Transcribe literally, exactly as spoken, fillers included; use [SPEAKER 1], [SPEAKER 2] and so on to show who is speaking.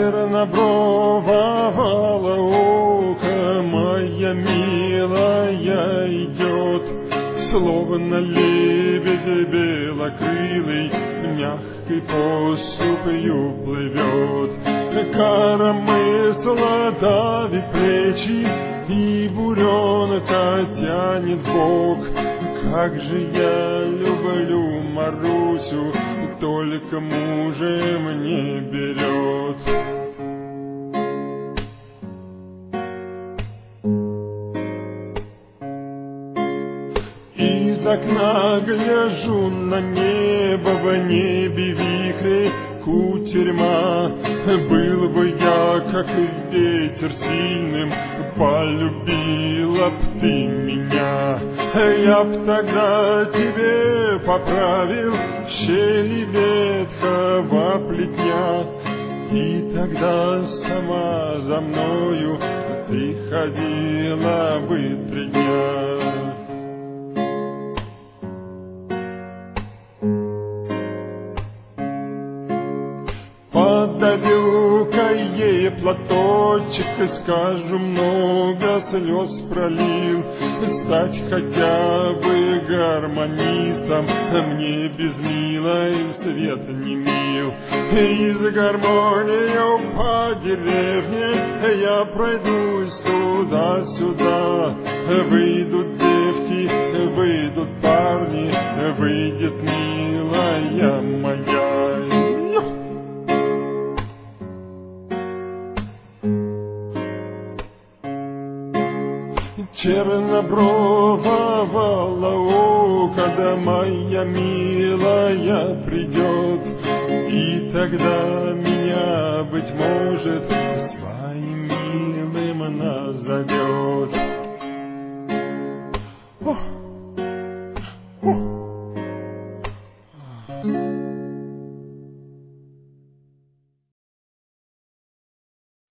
[SPEAKER 1] Чернобрового лаука моя милая идет, словно лебедь белокрылый, мягкой поступью плывет. Коромысла давит плечи, и буренка тянет в бок. Как же я люблю Марусю, только мужем не берет. Из окна гляжу на небо, в небе вихри кутерьма. Был бы я, как ветер сильным, полюбила б ты меня. Я б тогда тебе поправил щели ветхого плетня, и тогда сама за мною ты ходила бы три дня. Подарю-ка ей платочек, и скажу, много слез пролил. Стать хотя бы гармонистом мне без милой свет не мил. И с гармонию по деревне я пройдусь туда-сюда. Выйдут девки, выйдут парни, выйдет милая моя. Чернобрового лаука, да моя милая придет, и тогда меня, быть может, своим милым назовет.